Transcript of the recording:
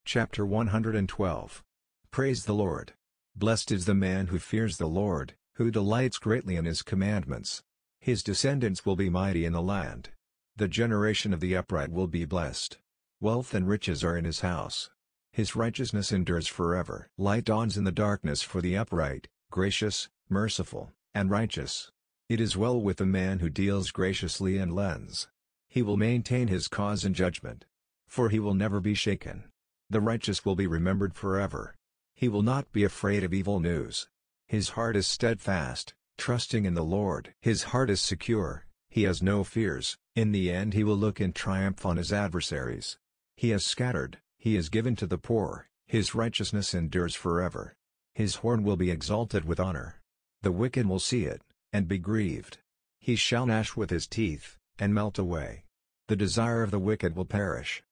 Chapter 112. Praise the Lord. Blessed is the man who fears the Lord, who delights greatly in his commandments. His descendants will be mighty in the land. The generation of the upright will be blessed. Wealth and riches are in his house. His righteousness endures forever. Light dawns in the darkness for the upright, gracious, merciful, and righteous. It is well with the man who deals graciously and lends. He will maintain his cause in judgment. For he will never be shaken. The righteous will be remembered forever. He will not be afraid of evil news. His heart is steadfast, trusting in the Lord. His heart is secure, he has no fears. In the end he will look in triumph on his adversaries. He has scattered, he is given to the poor, his righteousness endures forever. His horn will be exalted with honor. The wicked will see it, and be grieved. He shall gnash with his teeth, and melt away. The desire of the wicked will perish,